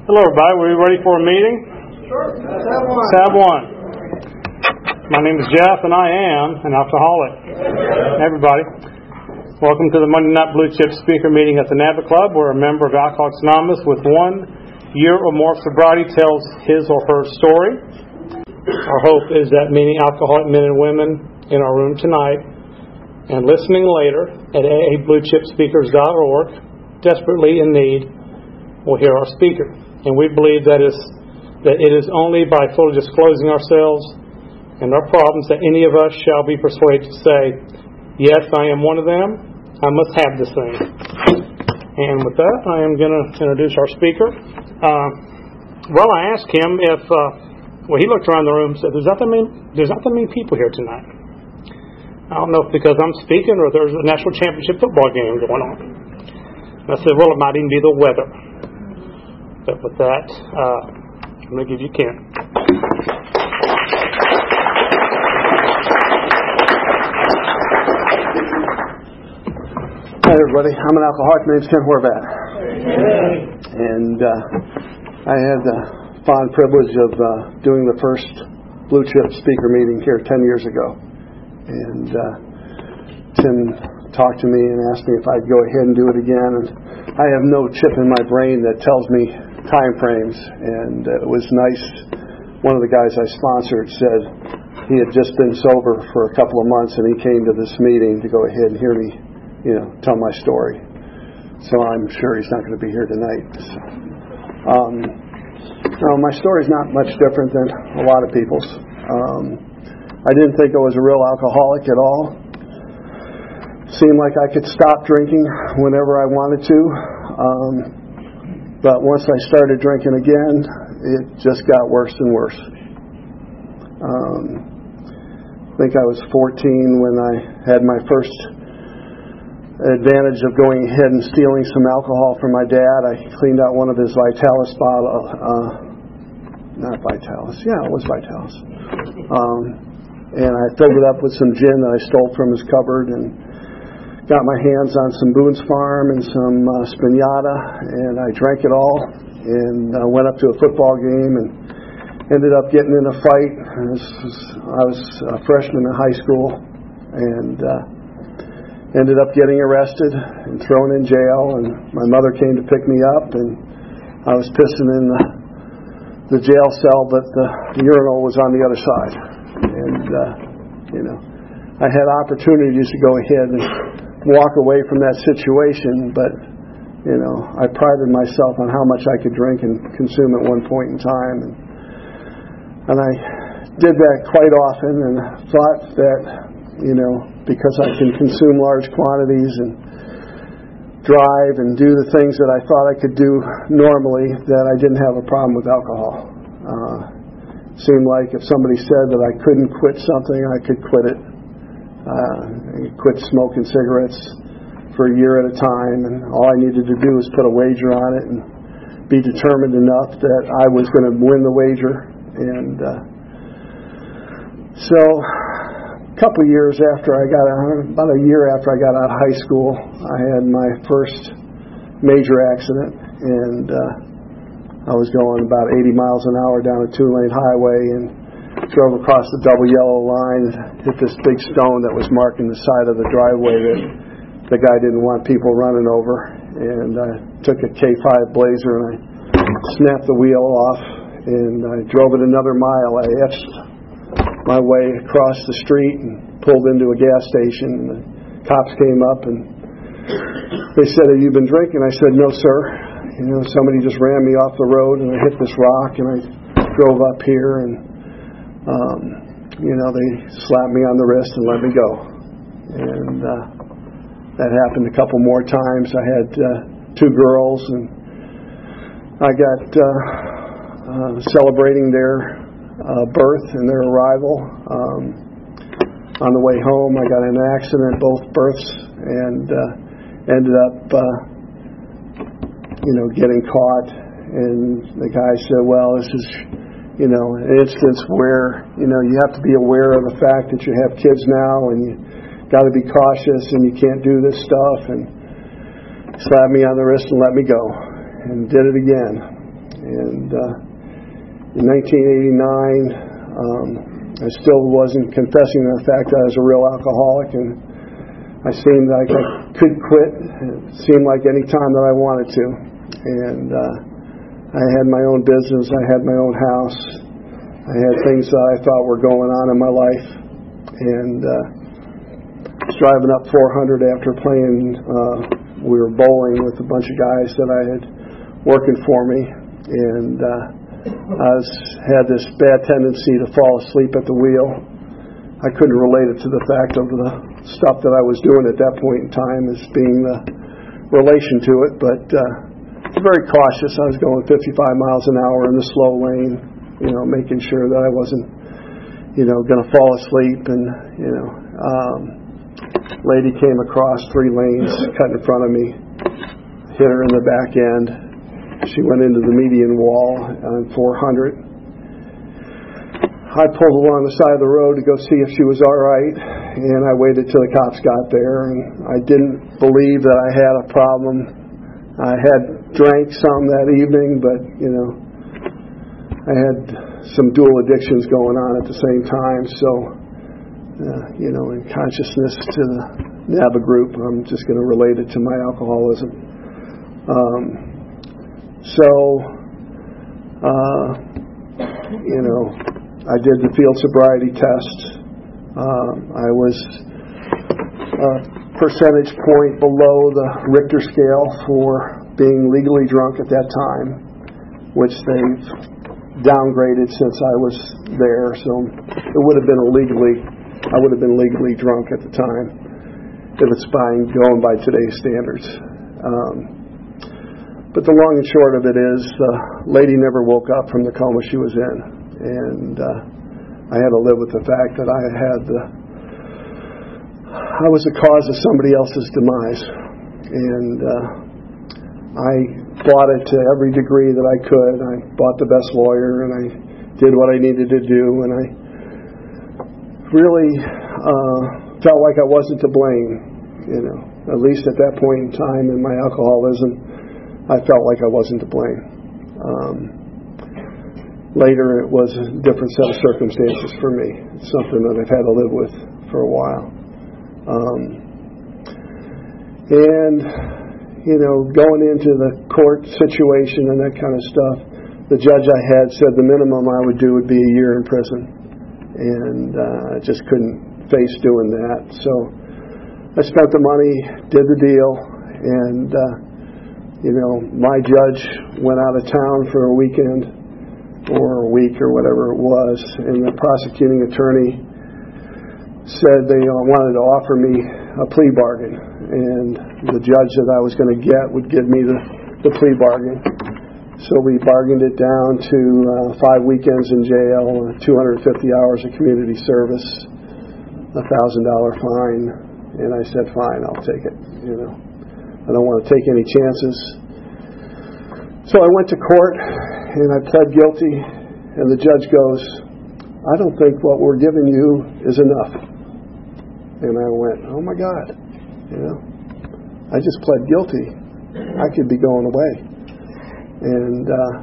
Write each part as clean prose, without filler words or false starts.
Hello, everybody. Are we ready for a meeting? Sure. Let's have one. My name is Jeff, and I am an alcoholic. Everybody, welcome to the Monday Night Blue Chip Speaker Meeting at the NABA Club, where a member of Alcoholics Anonymous with 1 year or more sobriety tells his or her story. Our hope is that many alcoholic men and women in our room tonight and listening later at aabluechipspeakers.org, desperately in need, will hear our speaker. And we believe that it is only by fully disclosing ourselves and our problems that any of us shall be persuaded to say, yes, I am one of them. I must have this thing. And with that, I am going to introduce our speaker. I asked him if, he looked around the room and said, there's not that many people here tonight. I don't know if because I'm speaking or there's a national championship football game going on. And I said, well, it might even be the weather. But with that, I'm going to give you Ken. Hi, everybody. I'm an alcoholic. My name's Ken Horvath. And I had the fond privilege of doing the first Blue Chip speaker meeting here 10 years ago. And Tim talked to me and asked me if I'd go ahead and do it again. And I have no chip in my brain that tells me time frames. And it was nice. One of the guys I sponsored said he had just been sober for a couple of months, and he came to this meeting to go ahead and hear me, tell my story. So I'm sure he's not going to be here tonight. My story's not much different than a lot of people's. I didn't think I was a real alcoholic at all. Seemed like I could stop drinking whenever I wanted to. But once I started drinking again, it just got worse and worse. I think I was 14 when I had my first advantage of going ahead and stealing some alcohol from my dad. I cleaned out one of his Vitalis bottle. Not Vitalis. Yeah, it was Vitalis. And I filled it up with some gin that I stole from his cupboard and got my hands on some Boone's Farm and some Spinata, and I drank it all and went up to a football game and ended up getting in a fight. I was a freshman in high school and ended up getting arrested and thrown in jail, and my mother came to pick me up, and I was pissing in the jail cell, but the urinal was on the other side. And, I had opportunities to go ahead and walk away from that situation, but, I prided myself on how much I could drink and consume at one point in time. And I did that quite often and thought that, because I can consume large quantities and drive and do the things that I thought I could do normally, that I didn't have a problem with alcohol. It seemed like if somebody said that I couldn't quit something, I could quit it. I quit smoking cigarettes for a year at a time, and all I needed to do was put a wager on it and be determined enough that I was going to win the wager. And so a couple of years after about a year after I got out of high school, I had my first major accident, and I was going about 80 miles an hour down a 2-lane highway and drove across the double yellow line and hit this big stone that was marking the side of the driveway that the guy didn't want people running over. And I took a K5 Blazer and I snapped the wheel off, and I drove it another mile. I etched my way across the street and pulled into a gas station, and the cops came up and they said, "Have you been drinking?" I said, "No, sir. Somebody just ran me off the road and I hit this rock and I drove up here, and they slapped me on the wrist and let me go." And that happened a couple more times. I had 2 girls, and I got celebrating their birth and their arrival. On the way home, I got in an accident, both births, and ended up, getting caught. And the guy said, "Well, this is, an instance where, you have to be aware of the fact that you have kids now, and you got to be cautious, and you can't do this stuff." And slapped me on the wrist and let me go, and did it again. And in 1989, I still wasn't confessing the fact that I was a real alcoholic, and I seemed like I could quit. It seemed like any time that I wanted to. And I had my own business. I had my own house. I had things that I thought were going on in my life. And I was driving up 400 after playing. We were bowling with a bunch of guys that I had working for me. And had this bad tendency to fall asleep at the wheel. I couldn't relate it to the fact of the stuff that I was doing at that point in time as being the relation to it, but very cautious. I was going 55 miles an hour in the slow lane, making sure that I wasn't, going to fall asleep. And, lady came across 3 lanes, cut in front of me, hit her in the back end. She went into the median wall on 400. I pulled along the side of the road to go see if she was all right, and I waited till the cops got there, and I didn't believe that I had a problem. I had drank some that evening, but, I had some dual addictions going on at the same time, so, in consciousness to the NABA group, I'm just going to relate it to my alcoholism. I did the field sobriety test. I was a percentage point below the Richter scale for being legally drunk at that time, which they've downgraded since I was there. So it would have been I would have been legally drunk at the time if it's going by today's standards. But the long and short of it is, the lady never woke up from the coma she was in, and I had to live with the fact that I was the cause of somebody else's demise, and I fought it to every degree that I could. I bought the best lawyer, and I did what I needed to do, and I really felt like I wasn't to blame. At least at that point in time in my alcoholism, I felt like I wasn't to blame. Later, it was a different set of circumstances for me. It's something that I've had to live with for a while. Going into the court situation and that kind of stuff, the judge I had said the minimum I would do would be a year in prison. And I just couldn't face doing that. So I spent the money, did the deal, and my judge went out of town for a weekend or a week or whatever it was, and the prosecuting attorney said they wanted to offer me a plea bargain, and the judge that I was going to get would give me the plea bargain. So we bargained it down to 5 weekends in jail, 250 hours of community service, $1,000 fine, and I said, fine, I'll take it. I don't want to take any chances. So I went to court, and I pled guilty, and the judge goes, I don't think what we're giving you is enough. And I went, oh my God, I just pled guilty. I could be going away. And,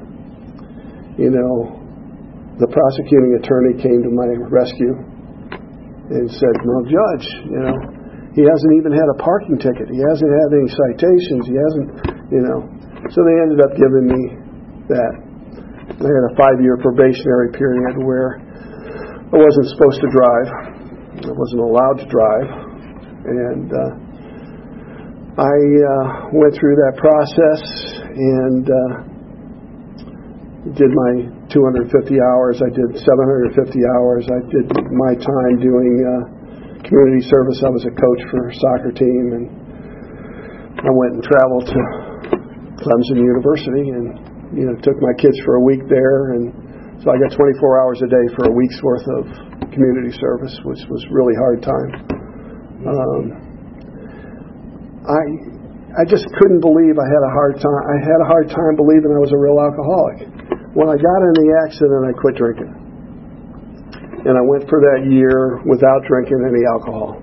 the prosecuting attorney came to my rescue and said, well, Judge, he hasn't even had a parking ticket. He hasn't had any citations. He hasn't, So they ended up giving me that. I had a 5-year probationary period where I wasn't supposed to drive. I wasn't allowed to drive. And I went through that process and did my 250 hours. I did 750 hours. I did my time doing community service. I was a coach for a soccer team, and I went and traveled to Clemson University and took my kids for a week there, and so I got 24 hours a day for a week's worth of community service, which was really hard time. I just couldn't believe I had a hard time. I had a hard time believing I was a real alcoholic. When I got in the accident, I quit drinking. And I went for that year without drinking any alcohol.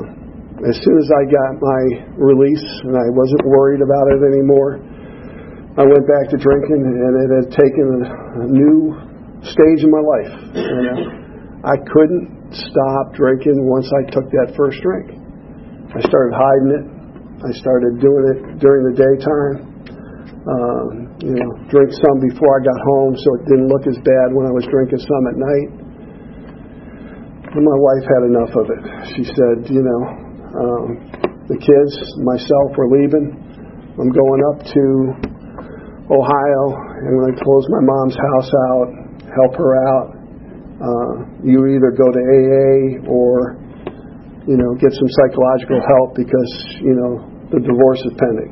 As soon as I got my release and I wasn't worried about it anymore, I went back to drinking, and it had taken a new stage in my life. I couldn't stop drinking once I took that first drink. I started hiding it. I started doing it during the daytime. Drink some before I got home so it didn't look as bad when I was drinking some at night. And my wife had enough of it. She said, the kids, myself, were leaving. I'm going up to Ohio, and when I close my mom's house out, help her out, you either go to AA or, get some psychological help because, the divorce is pending.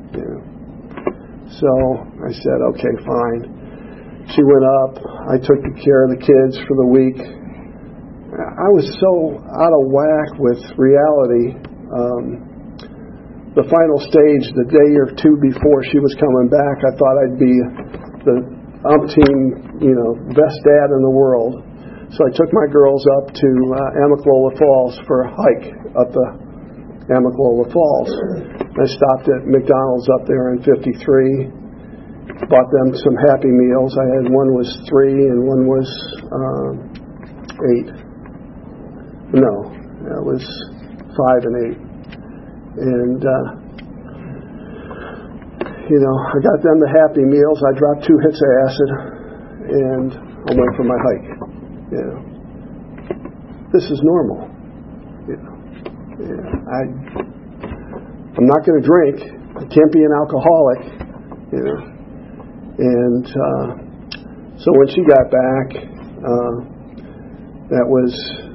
So I said, okay, fine. She went up. I took care of the kids for the week. I was so out of whack with reality. The final stage, the day or two before she was coming back, I thought I'd be the umpteen, best dad in the world. So I took my girls up to Amicalola Falls for a hike up the Amicalola Falls. I stopped at McDonald's up there in 53, bought them some Happy Meals. I had one was 3 and one was 8. No, that was 5 and 8. And, I got them the Happy Meals. I dropped 2 hits of acid, and I went for my hike. This is normal. I'm not going to drink. I can't be an alcoholic. And so when she got back, that was,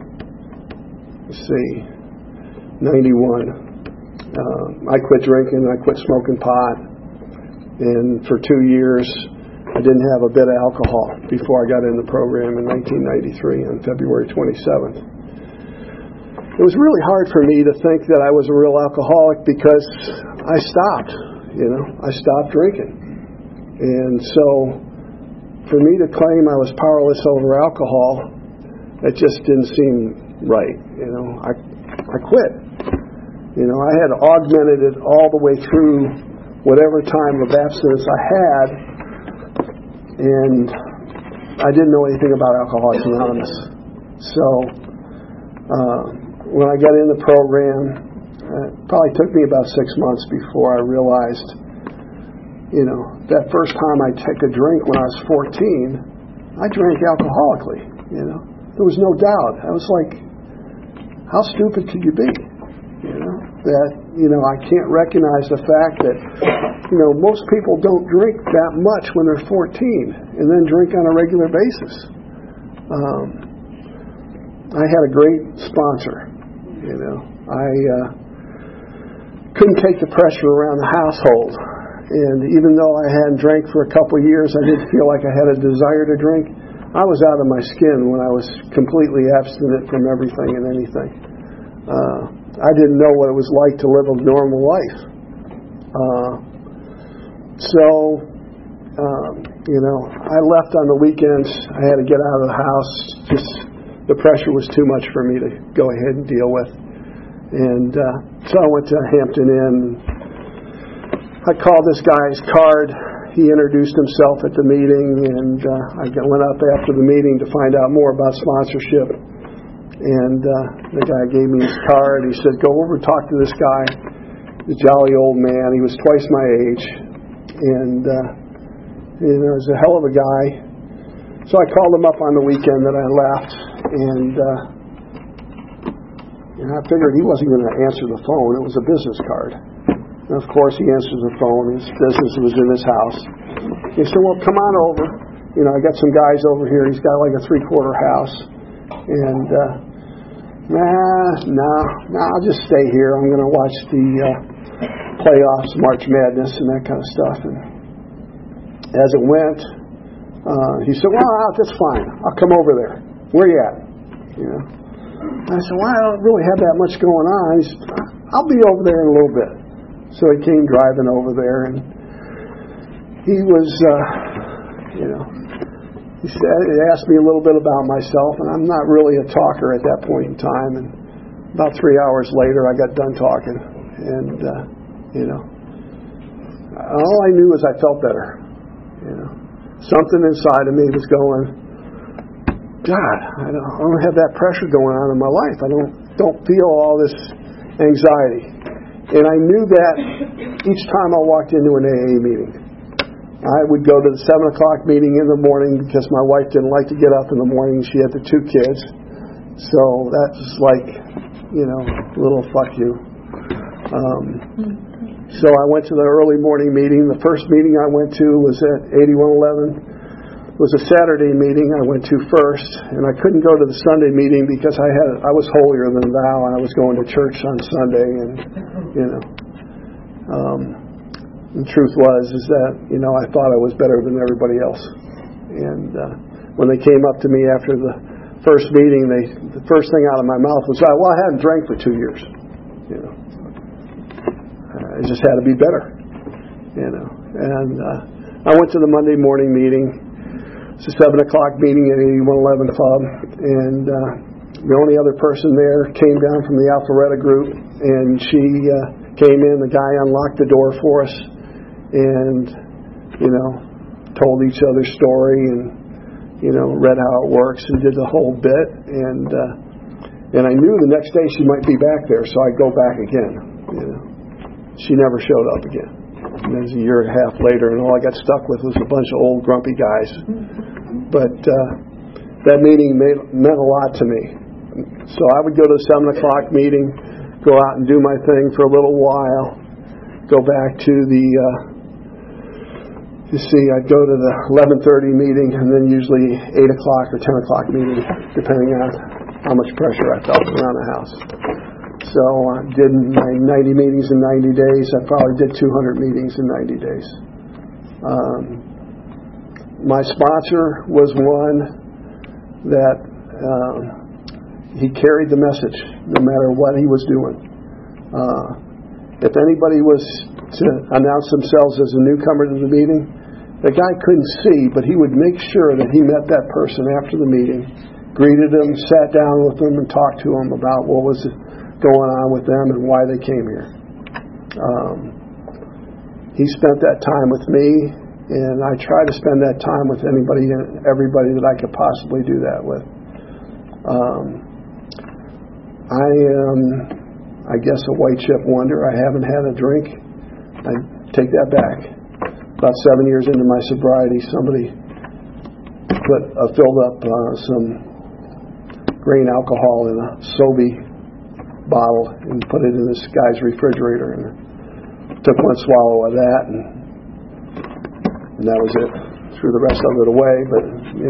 91. I quit drinking. I quit smoking pot. And for 2 years, I didn't have a bit of alcohol before I got in the program in 1993 on February 27th. It was really hard for me to think that I was a real alcoholic because I stopped. I stopped drinking. And so for me to claim I was powerless over alcohol, it just didn't seem right. I quit. I had augmented it all the way through whatever time of abstinence I had, and I didn't know anything about Alcoholics Anonymous. So when I got in the program, it probably took me about 6 months before I realized, that first time I took a drink when I was 14, I drank alcoholically. There was no doubt. I was like, how stupid could you be? That, I can't recognize the fact that, most people don't drink that much when they're 14 and then drink on a regular basis. I had a great sponsor. I couldn't take the pressure around the household. And even though I hadn't drank for a couple of years, I didn't feel like I had a desire to drink. I was out of my skin when I was completely abstinent from everything and anything. I didn't know what it was like to live a normal life. I left on the weekends. I had to get out of the house. Just the pressure was too much for me to go ahead and deal with. And so I went to Hampton Inn. I called this guy's card. He introduced himself at the meeting, and I went up after the meeting to find out more about sponsorship. And the guy gave me his card. He said, go over and talk to this guy. The jolly old man. He was twice my age. And he was a hell of a guy. So I called him up on the weekend that I left. And I figured he wasn't going to answer the phone. It was a business card. And of course, he answers the phone. His business was in his house. He said, well, come on over. I got some guys over here. He's got like a 3-quarter house. And I'll just stay here. I'm going to watch the playoffs, March Madness, and that kind of stuff. And as it went, he said, well, that's fine. I'll come over there. Where you at? I said, well, I don't really have that much going on. He said, I'll be over there in a little bit. So he came driving over there, and he was, he asked me a little bit about myself, and I'm not really a talker at that point in time. And about 3 hours later, I got done talking, and all I knew is I felt better. Something inside of me was going, God, I don't have that pressure going on in my life. I don't feel all this anxiety. And I knew that each time I walked into an AA meeting. I would go to the 7 o'clock meeting in the morning because my wife didn't like to get up in the morning. She had the 2 kids. So that's like, a little fuck you. So I went to the early morning meeting. The first meeting I went to was at 8111. It was a Saturday meeting I went to first, and I couldn't go to the Sunday meeting because I was holier than thou, and I was going to church on Sunday, and the truth is that I thought I was better than everybody else. And when they came up to me after the first meeting, the first thing out of my mouth was, "Well, I hadn't drank for 2 years." I just had to be better, And I went to the Monday morning meeting. It's a 7 o'clock meeting at 8111 Club, and the only other person there came down from the Alpharetta group, and she came in. The guy unlocked the door for us, and told each other's story, and read how it works, and did the whole bit, and I knew the next day she might be back there, so I'd go back again. She never showed up again. And it was a year and a half later, and all I got stuck with was a bunch of old grumpy guys. But that meeting meant a lot to me. So I would go to the 7 o'clock meeting, go out and do my thing for a little while, go back to I'd go to the 11:30 meeting, and then usually 8 o'clock or 10 o'clock meeting, depending on how much pressure I felt around the house. So I did my 90 meetings in 90 days. I probably did 200 meetings in 90 days. My sponsor was one that he carried the message no matter what he was doing. If anybody was to announce themselves as a newcomer to the meeting, the guy couldn't see, but he would make sure that he met that person after the meeting, greeted them, sat down with them, and talked to them about what was going on with them and why they came here. He spent that time with me, and I try to spend that time with anybody and everybody that I could possibly do that with. I am, I guess, a white chip wonder. I haven't had a drink. I take that back. About 7 years into my sobriety, somebody filled up some grain alcohol in a Sobe bottle and put it in this guy's refrigerator, and took one swallow of that, and that was it. Threw the rest of it away, but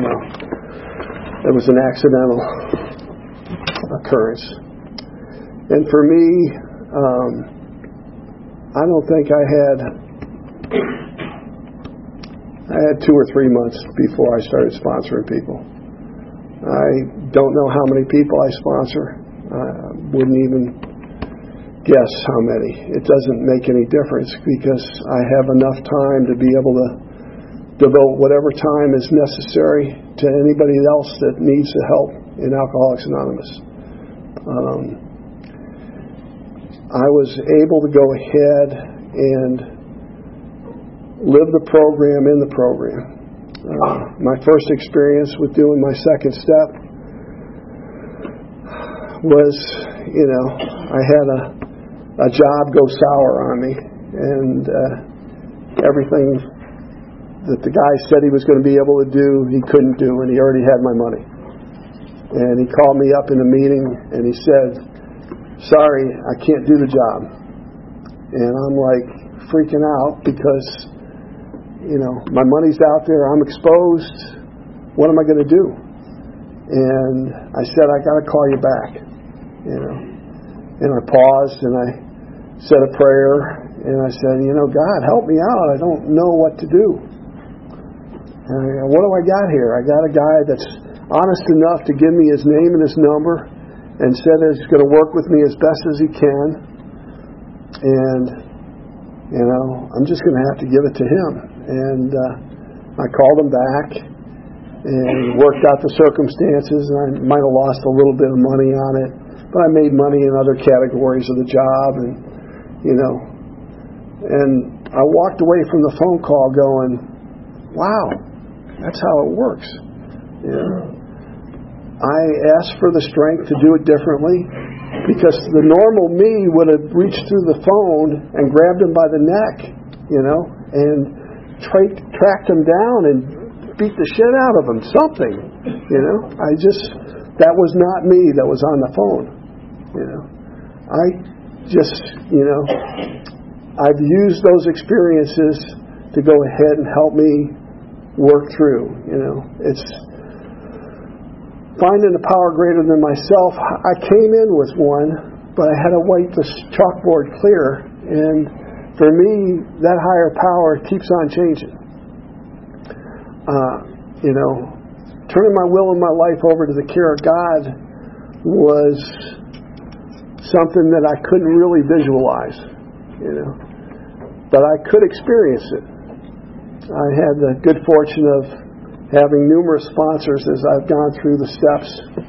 it was an accidental occurrence. And for me, I don't think I had 2 or 3 months before I started sponsoring people. I don't know how many people I sponsor. Wouldn't even guess how many. It doesn't make any difference because I have enough time to be able to devote whatever time is necessary to anybody else that needs the help in Alcoholics Anonymous. I was able to go ahead and live the program in the program. My first experience with doing my second step was, I had a job go sour on me, and everything that the guy said he was going to be able to do, he couldn't do, and he already had my money. And he called me up in a meeting, and he said, "Sorry, I can't do the job." And I'm like freaking out because, my money's out there, I'm exposed, what am I going to do? And I said, I got to call you back, And I paused, and I said a prayer, and I said, God, help me out. I don't know what to do. And I go, what do I got here? I got a guy that's honest enough to give me his name and his number, and said that he's going to work with me as best as he can. And, I'm just going to have to give it to him. And I called him back and worked out the circumstances. And I might have lost a little bit of money on it, but I made money in other categories of the job. And, and I walked away from the phone call going, wow, that's how it works. You know? I asked for the strength to do it differently because the normal me would have reached through the phone and grabbed him by the neck, you know, and tracked him down and beat the shit out of him, something, you know. That was not me that was on the phone, you know. I just, you know, I've used those experiences to go ahead and help me work through, you know. It's finding a power greater than myself. I came in with one, but I had to wipe the chalkboard clear, and for me, that higher power keeps on changing. You know, turning my will and my life over to the care of God was something that I couldn't really visualize, you know, but I could experience it. I had the good fortune of having numerous sponsors as I've gone through the steps.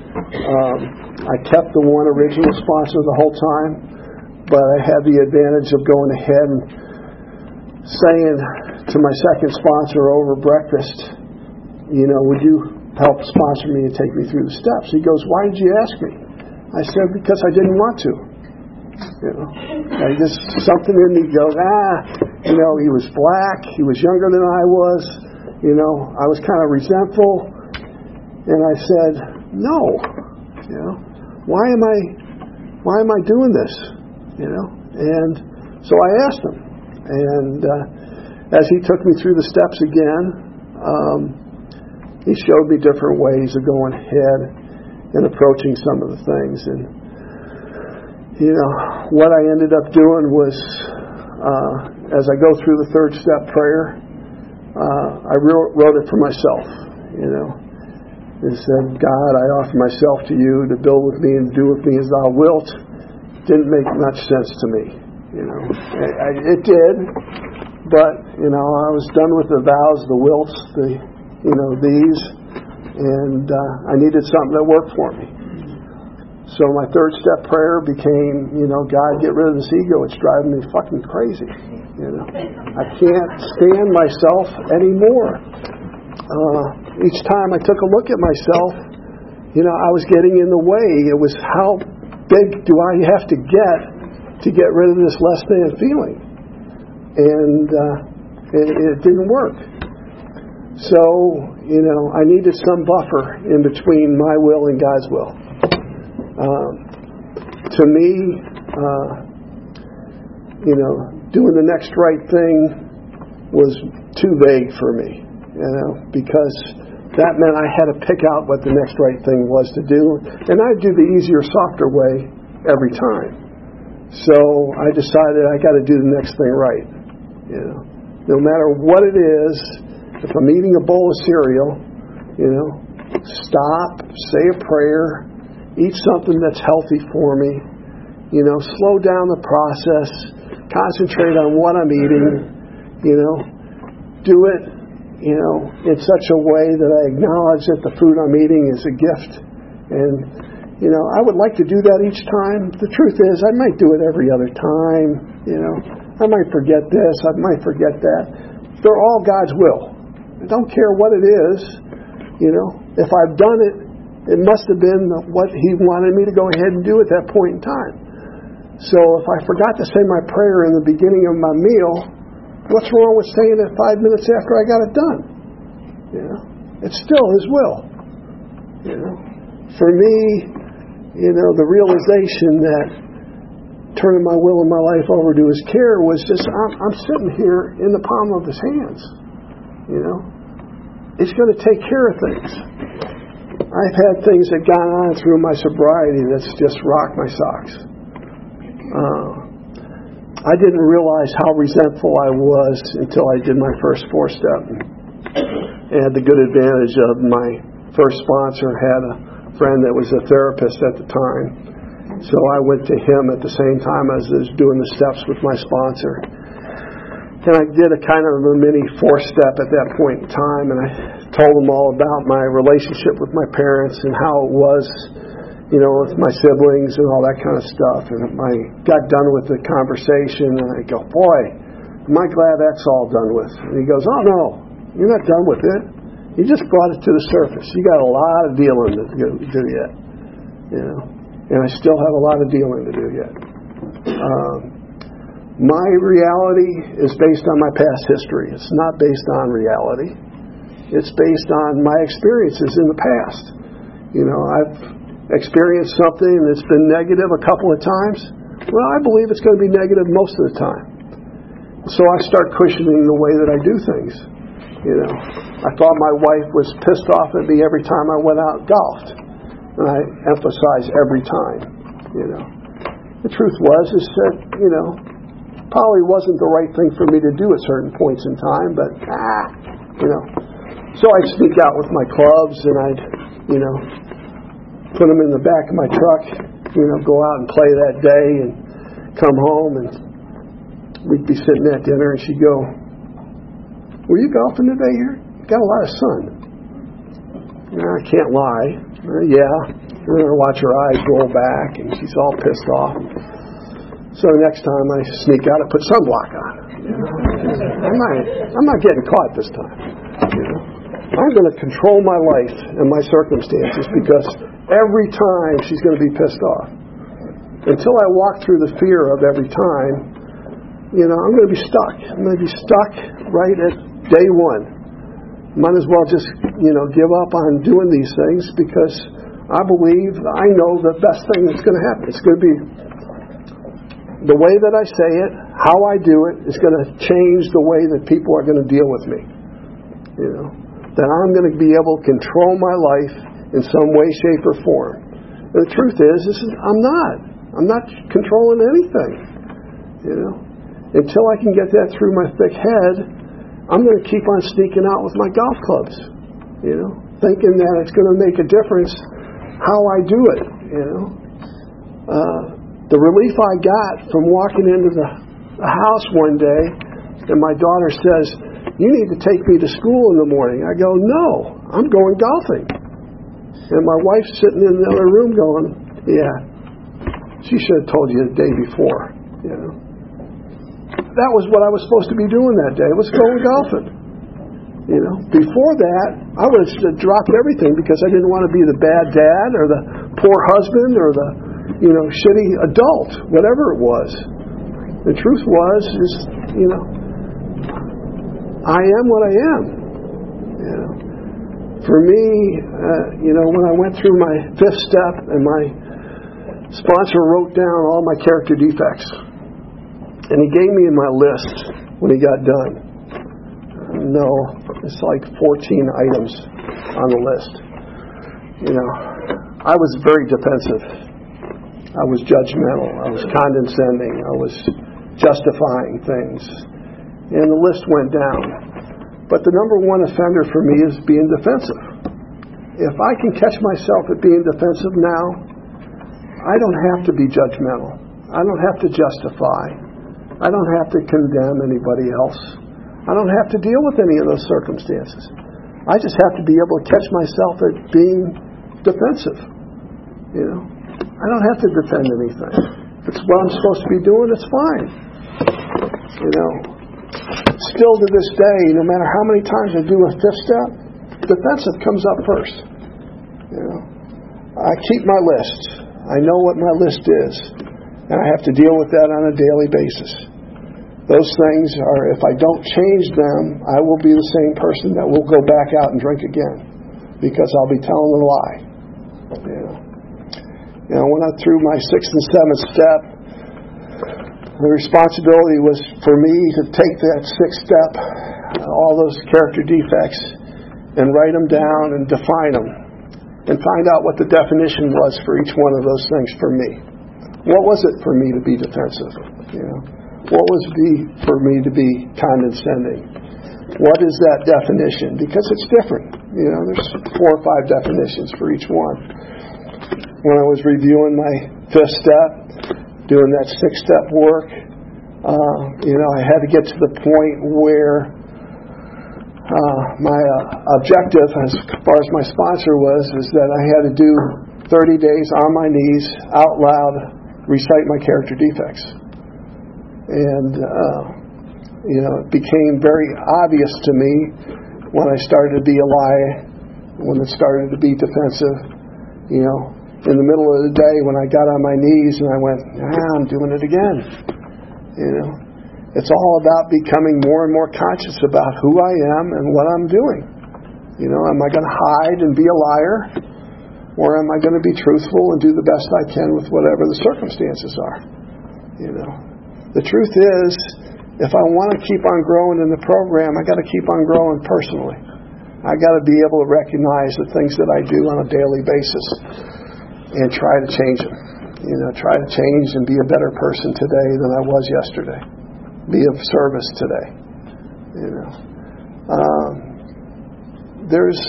I kept the one original sponsor the whole time, but I had the advantage of going ahead and saying to my second sponsor over breakfast, you know, would you help sponsor me and take me through the steps? He goes, why did you ask me? I said, because I didn't want to. You know, something in me goes, you know, he was black, he was younger than I was, you know, I was kind of resentful, and I said, no, you know, why am I doing this, you know? And so I asked him, and as he took me through the steps again, he showed me different ways of going ahead and approaching some of the things. And, you know, what I ended up doing was, as I go through the third step prayer, I wrote it for myself, you know. It said, God, I offer myself to you to build with me and do with me as thou wilt. Didn't make much sense to me, you know. It did, but, you know, I was done with the vows, the wilts, these, and I needed something that worked for me. So my third step prayer became, you know, God, get rid of this ego. It's driving me fucking crazy. You know, I can't stand myself anymore. Each time I took a look at myself, you know, I was getting in the way. It was how big do I have to get rid of this less than feeling? And it didn't work. So, you know, I needed some buffer in between my will and God's will. To me, you know, doing the next right thing was too vague for me, you know, because that meant I had to pick out what the next right thing was to do, and I'd do the easier, softer way every time. So I decided I got to do the next thing right, you know, no matter what it is. If I'm eating a bowl of cereal, you know, stop, say a prayer, eat something that's healthy for me, you know, slow down the process, concentrate on what I'm eating, you know, do it, you know, in such a way that I acknowledge that the food I'm eating is a gift. And, you know, I would like to do that each time. The truth is, I might do it every other time, you know. I might forget this, I might forget that. They're all God's will. I don't care what it is, you know. If I've done it, it must have been what He wanted me to go ahead and do at that point in time. So if I forgot to say my prayer in the beginning of my meal, what's wrong with saying it 5 minutes after I got it done? You know, it's still His will. You know, for me, you know, the realization that turning my will and my life over to His care was just, I'm sitting here in the palm of His hands. You know, He's going to take care of things. I've had things that gone on through my sobriety that's just rocked my socks. I didn't realize how resentful I was until I did my first 4-step. I had the good advantage of my first sponsor had a friend that was a therapist at the time. So I went to him at the same time as I was doing the steps with my sponsor. And I did a kind of a mini 4-step at that point in time, and I told him all about my relationship with my parents and how it was, you know, with my siblings and all that kind of stuff. And I got done with the conversation, and I go, boy, am I glad that's all done with? And he goes, oh, no, you're not done with it. You just brought it to the surface. You got a lot of dealing to do yet. And I still have a lot of dealing to do yet. My reality is based on my past history. It's not based on reality. It's based on my experiences in the past. I've experienced something that's been negative a couple of times. Well, I believe it's going to be negative most of the time. So I start cushioning the way that I do things. I thought my wife was pissed off at me every time I went out and golfed. And I emphasize every time. The truth was that, probably wasn't the right thing for me to do at certain points in time, but, So I'd sneak out with my clubs and I'd, put them in the back of my truck, go out and play that day and come home and we'd be sitting at dinner and she'd go, were you golfing today here? You got a lot of sun. I can't lie. Yeah. And then I watch her eyes roll back and she's all pissed off. So the next time I sneak out, I put sunblock on. I'm not getting caught this time. I'm going to control my life and my circumstances because every time she's going to be pissed off. Until I walk through the fear of every time, I'm going to be stuck. I'm going to be stuck right at day one. Might as well just, give up on doing these things because I know the best thing that's going to happen. It's going to be the way that I say it, how I do it, is going to change the way that people are going to deal with me. That I'm going to be able to control my life in some way, shape, or form. And the truth is I'm not controlling anything. Until I can get that through my thick head, I'm going to keep on sneaking out with my golf clubs. Thinking that it's going to make a difference how I do it. The relief I got from walking into the house one day and my daughter says, you need to take me to school in the morning. I go, no, I'm going golfing. And my wife's sitting in the other room going, yeah, she should have told you the day before. That was what I was supposed to be doing that day, was going golfing. Before that, I would have dropped everything because I didn't want to be the bad dad or the poor husband or the, shitty adult, whatever it was. The truth was, I am what I am. For me, when I went through my fifth step and my sponsor wrote down all my character defects, and he gave me my list when he got done. No, it's like 14 items on the list. I was very defensive. I was judgmental. I was condescending. I was justifying things. And the list went down. But the number one offender for me is being defensive. If I can catch myself at being defensive now, I don't have to be judgmental. I don't have to justify. I don't have to condemn anybody else. I don't have to deal with any of those circumstances. I just have to be able to catch myself at being defensive. I don't have to defend anything. If it's what I'm supposed to be doing, it's fine. Still to this day, no matter how many times I do a fifth step, defensive comes up first. I keep my list. I know what my list is. And I have to deal with that on a daily basis. Those things are, if I don't change them, I will be the same person that will go back out and drink again. Because I'll be telling a lie. When I threw my sixth and seventh step, the responsibility was for me to take that sixth step, all those character defects, and write them down and define them, and find out what the definition was for each one of those things for me. What was it for me to be defensive? What was it for me to be condescending? What is that definition? Because it's different. There's 4 or 5 definitions for each one. When I was reviewing my fifth step, doing that sixth step work, I had to get to the point where my objective, as far as my sponsor was, is that I had to do 30 days on my knees, out loud, recite my character defects. And it became very obvious to me when I started to be a lie, when it started to be defensive. In the middle of the day when I got on my knees and I went, I'm doing it again. It's all about becoming more and more conscious about who I am and what I'm doing. Am I going to hide and be a liar? Or am I going to be truthful and do the best I can with whatever the circumstances are? The truth is, if I want to keep on growing in the program, I got to keep on growing personally. I got to be able to recognize the things that I do on a daily basis and try to change them. Try to change and be a better person today than I was yesterday. Be of service today. There's,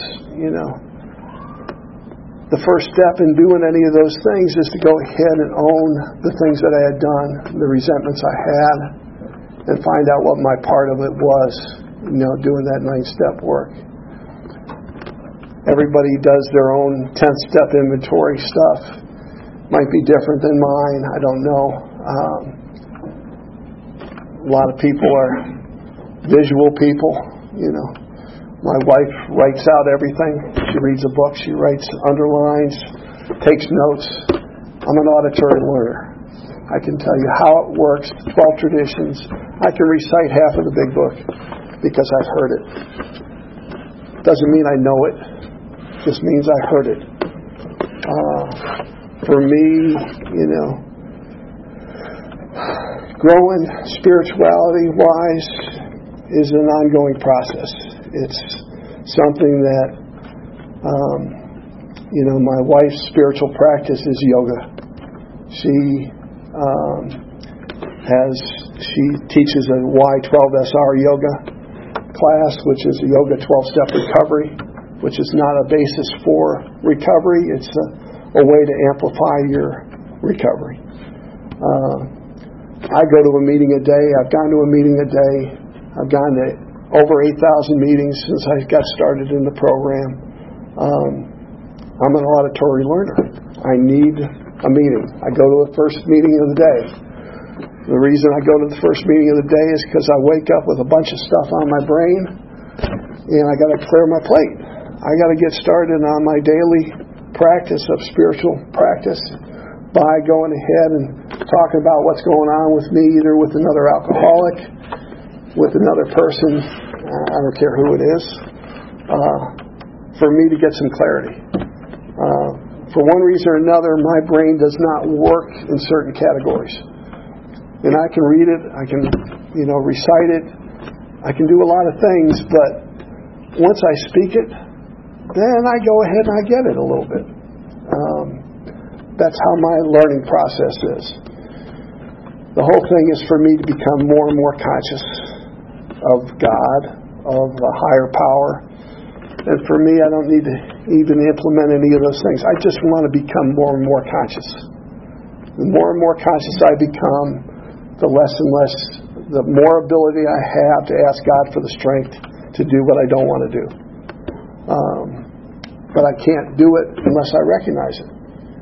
the first step in doing any of those things is to go ahead and own the things that I had done, the resentments I had, and find out what my part of it was, doing that 9-step work. Everybody does their own 10-step inventory stuff. Might be different than mine. I don't know. A lot of people are visual people, My wife writes out everything. She reads a book. She writes, underlines, takes notes. I'm an auditory learner. I can tell you how it works, 12 traditions. I can recite half of the big book because I've heard it. Doesn't mean I know it. Just means I heard it. For me, growing spirituality-wise is an ongoing process. It's something that, my wife's spiritual practice is yoga. She teaches a Y12SR yoga class, which is a yoga 12-step recovery, which is not a basis for recovery. It's a way to amplify your recovery. I go to a meeting a day. I've gone to a meeting a day. I've gone to over 8,000 meetings since I got started in the program. I'm an auditory learner. I need a meeting. I go to the first meeting of the day. The reason I go to the first meeting of the day is because I wake up with a bunch of stuff on my brain and I got to clear my plate. I got to get started on my daily practice of spiritual practice by going ahead and talking about what's going on with me, either with another alcoholic, with another person, I don't care who it is, for me to get some clarity. For one reason or another, my brain does not work in certain categories. And I can read it, I can, recite it, I can do a lot of things, but once I speak it, then I go ahead and I get it a little bit. That's how my learning process is. The whole thing is for me to become more and more conscious of God, of a higher power. And for me, I don't need to even implement any of those things. I just want to become more and more conscious. The more and more conscious I become, the less and less, the more ability I have to ask God for the strength to do what I don't want to do. But I can't do it unless I recognize it.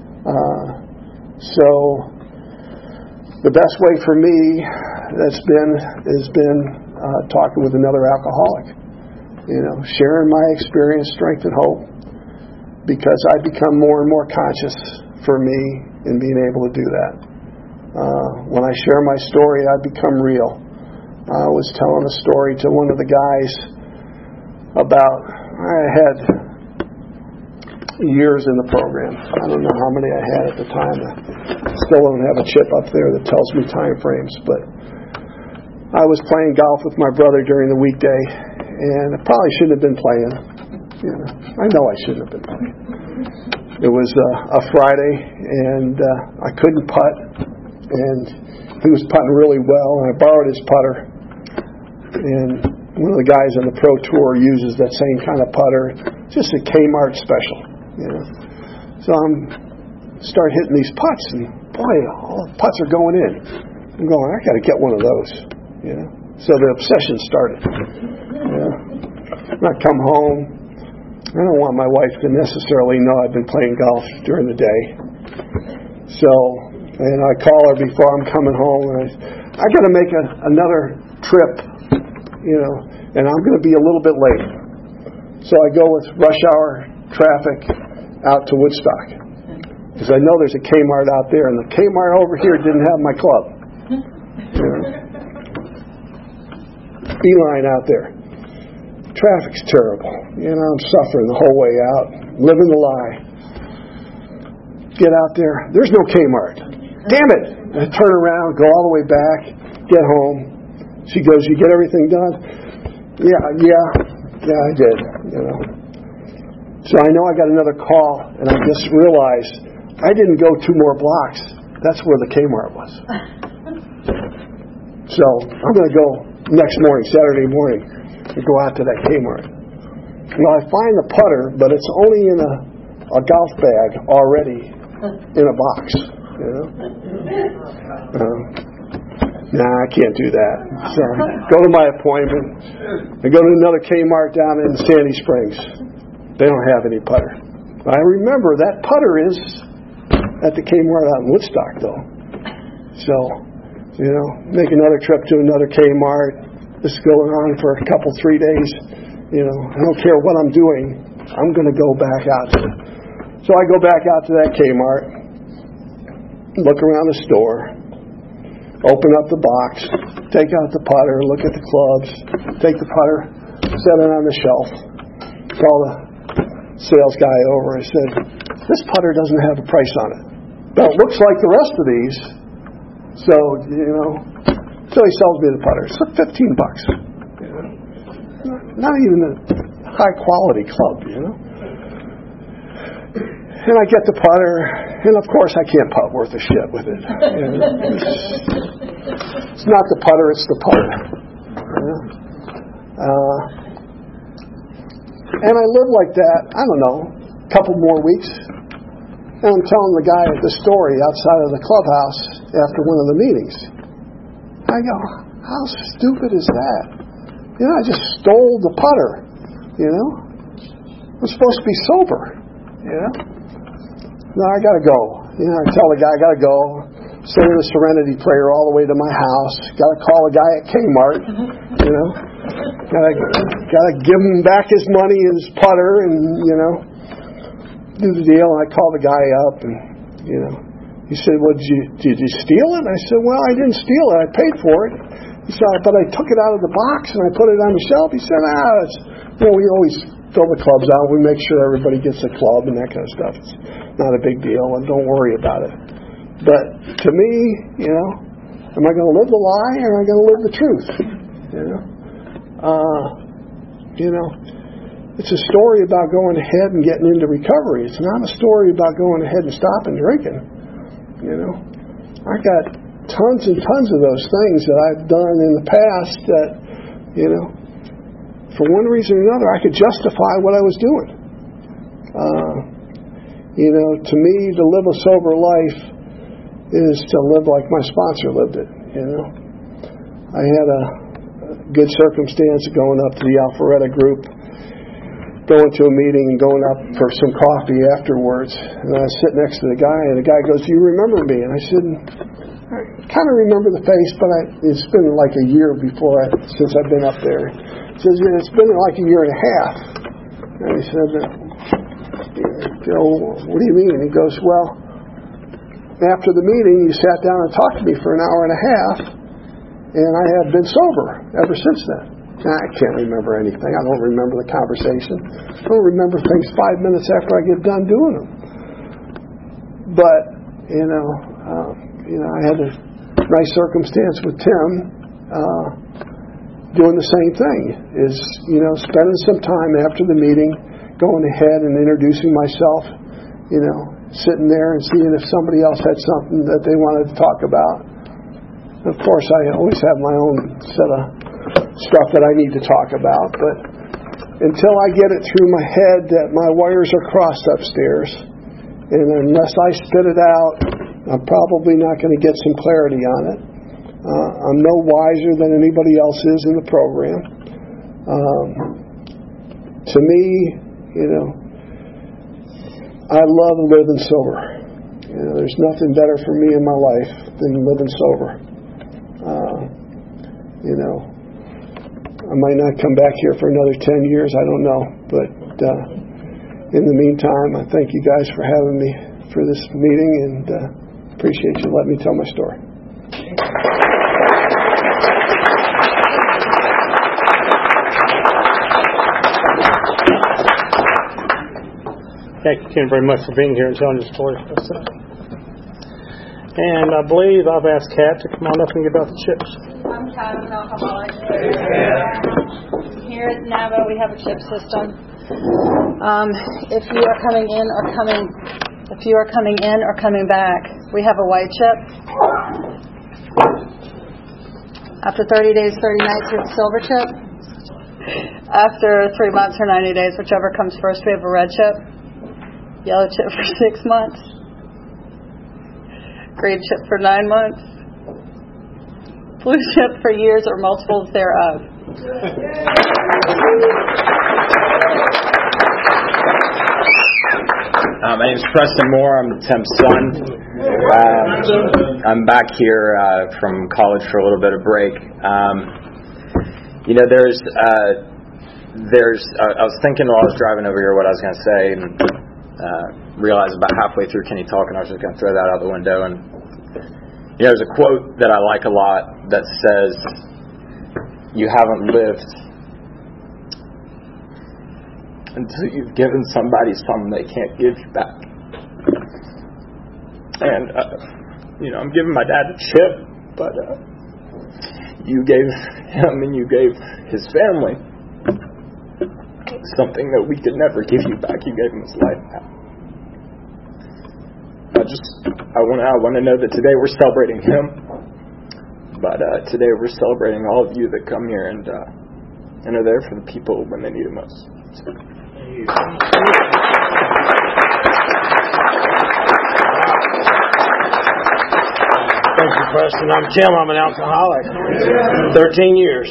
So the best way for me has been talking with another alcoholic. Sharing my experience, strength, and hope, because I become more and more conscious for me in being able to do that. When I share my story, I become real. I was telling a story to one of the guys about, I had years in the program. I don't know how many I had at the time. I still don't have a chip up there that tells me time frames, but I was playing golf with my brother during the weekday, and I probably shouldn't have been playing. I know I shouldn't have been playing. It was a Friday, and I couldn't putt, and he was putting really well, and I borrowed his putter. And one of the guys on the Pro Tour uses that same kind of putter, just a Kmart special. So I'm start hitting these putts, and boy, all the putts are going in. I'm going, I got to get one of those. So the obsession started. When I come home, I don't want my wife to necessarily know I've been playing golf during the day. And I call her before I'm coming home, and I got to make another trip and I'm going to be a little bit late. So I go with rush hour traffic out to Woodstock. Because I know there's a Kmart out there, and the Kmart over here didn't have my club. Beeline out there. Traffic's terrible. I'm suffering the whole way out, living the lie. Get out there. There's no Kmart. Damn it! I turn around, go all the way back, get home. She goes, "You get everything done?" Yeah, I did. So I know I got another call, and I just realized I didn't go 2 more blocks. That's where the Kmart was. So I'm going to go next morning, Saturday morning, and go out to that Kmart. I find the putter, but it's only in a golf bag already in a box. Nah, I can't do that. So go to my appointment. I go to another Kmart down in Sandy Springs. They don't have any putter. I remember that putter is at the Kmart out in Woodstock, though. So, make another trip to another Kmart. This is going on for a couple, 3 days. I don't care what I'm doing. I'm going to go back out to it. So I go back out to that Kmart, look around the store, open up the box, take out the putter, look at the clubs, take the putter, set it on the shelf, call the sales guy over. I said, "This putter doesn't have a price on it. But it looks like the rest of these." So, so he sells me the putter. It's $15. Not even a high quality club, And I get the putter, and of course I can't putt worth a shit with it. It's not the putter, it's the putter. And I live like that, I don't know, a couple more weeks. And I'm telling the guy the story outside of the clubhouse after one of the meetings. I go, "How stupid is that? I just stole the putter, I'm supposed to be sober, No, I got to go. I tell the guy I got to go. Say the Serenity Prayer all the way to my house. Got to call the guy at Kmart, Got to give him back his money and his putter and, do the deal. And I called the guy up and, he said, "Well, did you steal it?" And I said, "Well, I didn't steal it. I paid for it." He said, "But I took it out of the box and I put it on the shelf." He said, "It's, we always fill the clubs out. We make sure everybody gets a club and that kind of stuff. It's not a big deal, and don't worry about it." But to me, am I going to live the lie or am I going to live the truth? It's a story about going ahead and getting into recovery. It's not a story about going ahead and stopping drinking. I got tons and tons of those things that I've done in the past that, for one reason or another, I could justify what I was doing. To me, to live a sober life is to live like my sponsor lived it. I had a good circumstance of going up to the Alpharetta group, going to a meeting and going up for some coffee afterwards. And I sit next to the guy, and the guy goes, "Do you remember me?" And I said, "I kind of remember the face, but it's been like a year since I've been up there." He says, "Yeah, it's been like a year and a half." And I said, "What do you mean?" And he goes, "Well, after the meeting, you sat down and talked to me for an hour and a half, and I have been sober ever since then." I can't remember anything. I don't remember the conversation. I don't remember things 5 minutes after I get done doing them. But, I had a nice circumstance with Tim doing the same thing. Is, spending some time after the meeting, going ahead and introducing myself, sitting there and seeing if somebody else had something that they wanted to talk about. Of course, I always have my own set of stuff that I need to talk about, but until I get it through my head that my wires are crossed upstairs, and unless I spit it out, I'm probably not going to get some clarity on it. I'm no wiser than anybody else is in the program. To me, I love living sober. There's nothing better for me in my life than living sober. I might not come back here for another 10 years. I don't know. But in the meantime, I thank you guys for having me for this meeting, and appreciate you letting me tell my story. Thank you, Ken, very much for being here and telling your story. And I believe I've asked Kat to come on up and give out the chips. I'm Kat, I'm an alcoholic. Here at NABA, we have a chip system. If you are coming in or coming back, we have a white chip. After 30 days, 30 nights, we have a silver chip. After 3 months or 90 days, whichever comes first, we have a red chip. Yellow chip for 6 months. Green chip for 9 months. Blue chip for years or multiples thereof. My name is Preston Moore. I'm Tim's son. I'm back here from college for a little bit of break. I was thinking while I was driving over here what I was going to say, and realized about halfway through Kenny talking I was just going to throw that out the window. And there's a quote that I like a lot that says, "You haven't lived until you've given somebody something they can't give you back." And I'm giving my dad a chip, but you gave him and you gave his family something that we could never give you back. You gave him his life back. I want to know that today we're celebrating him, but today we're celebrating all of you that come here and are there for the people when they need it most. So. Thank you, Preston. I'm Tim. I'm an alcoholic. 13 years.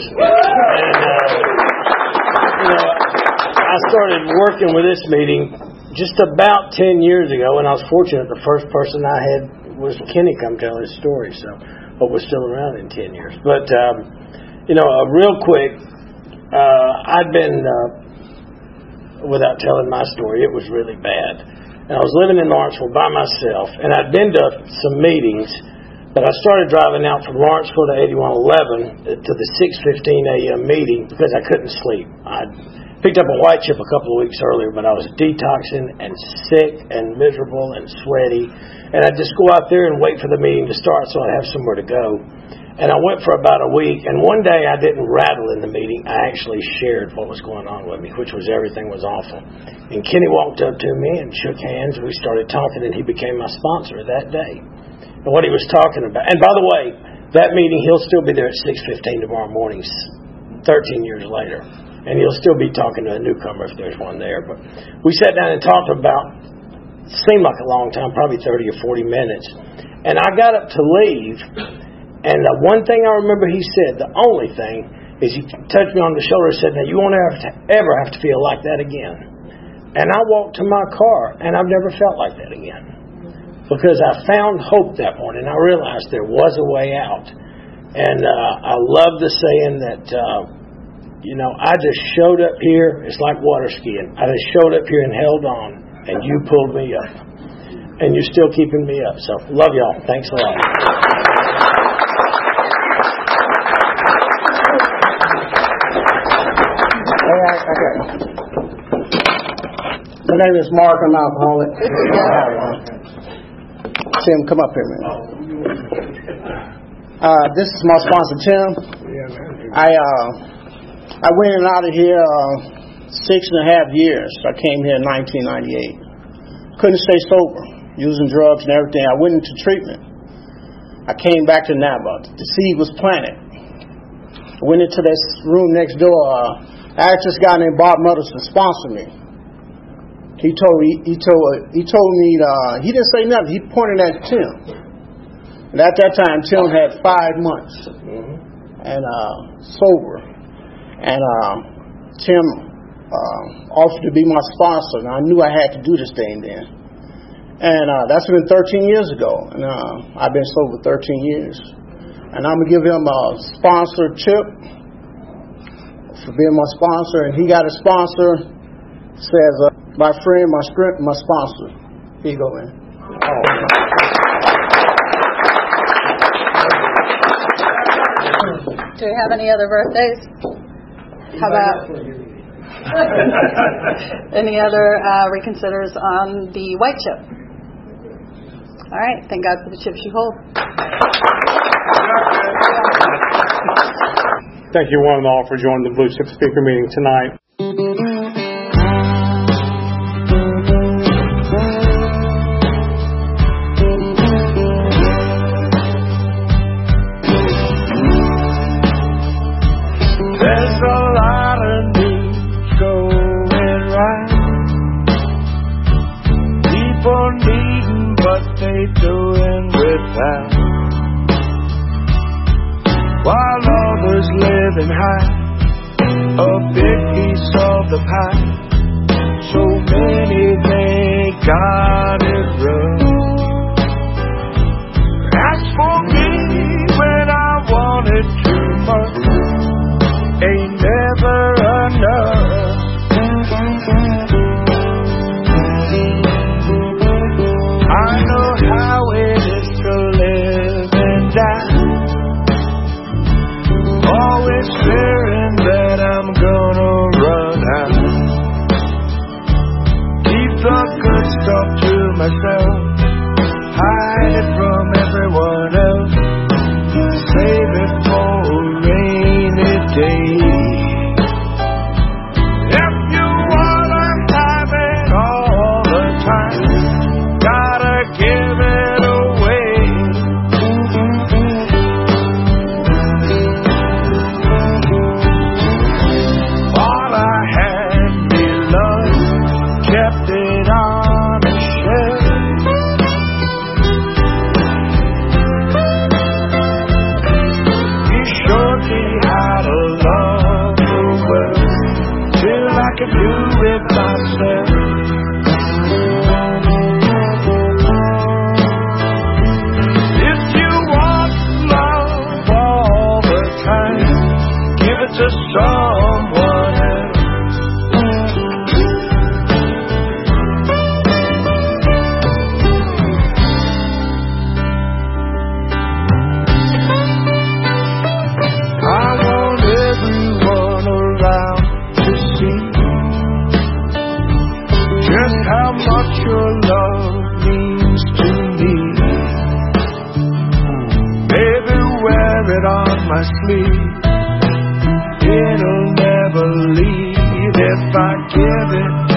And, I started working with this meeting just about 10 years ago, and I was fortunate. The first person I had was Kenny come tell his story, so hope we're still around in 10 years. But, real quick, I'd been, without telling my story, it was really bad. And I was living in Lawrenceville by myself, and I'd been to some meetings, but I started driving out from Lawrenceville to 8111 to the 6:15 a.m. meeting because I couldn't sleep. I'd picked up a white chip a couple of weeks earlier, but I was detoxing and sick and miserable and sweaty. And I'd just go out there and wait for the meeting to start so I'd have somewhere to go. And I went for about a week, and one day I didn't rattle in the meeting. I actually shared what was going on with me, which was everything was awful. And Kenny walked up to me and shook hands, and we started talking, and he became my sponsor that day. And what he was talking about, and by the way, that meeting, he'll still be there at 6:15 tomorrow morning, 13 years later. And he'll still be talking to a newcomer if there's one there. But we sat down and talked about, seemed like a long time, probably 30 or 40 minutes. And I got up to leave, and the one thing I remember he said, the only thing, is he touched me on the shoulder and said, "Now you won't ever have to feel like that again." And I walked to my car, and I've never felt like that again. Because I found hope that morning. I realized there was a way out. And I love the saying that, I just showed up here. It's like water skiing. I just showed up here and held on, and you pulled me up. And you're still keeping me up. So, love y'all. Thanks a lot. My name is Mark. I'm an alcoholic. Tim, come up here, man. This is my sponsor, Tim. I went in and out of here 6.5 years. I came here in 1998. Couldn't stay sober, using drugs and everything. I went into treatment. I came back to NABA. The seed was planted. I went into this room next door. I asked this guy named Bob Muddles to sponsor me. He told me he didn't say nothing. He pointed at Tim. And at that time, Tim had 5 months and sober. And Tim offered to be my sponsor, and I knew I had to do this thing then. And that's been 13 years ago, and I've been sober 13 years. And I'm going to give him a sponsor chip for being my sponsor, and he got a sponsor. Says, my friend, my strength, my sponsor. Here you go, man. Do we have any other birthdays? How about any other reconsiders on the white chip? All right. Thank God for the chips you hold. Thank you one and all for joining the Blue Chip Speaker meeting tonight. There's a lot of news going round. People needing, but they doing without. While others living high, a big piece of the pie. So many they got it rough. As for me, when I wanted too much, ain't never enough. I know how it is to live and die, always fearing that I'm gonna run out. Keep the good stuff to myself, hide it from everyone else, save it for a rainy day. If you wanna have it all the time, gotta give it away. All I had, me love, kept it on a shelf. He showed me how to love the world till I could do it myself. If you want love all the time, give it to someone else. I want everyone around to see just how much your love means to me. Baby, wear it on my sleeve. It'll never leave if I give it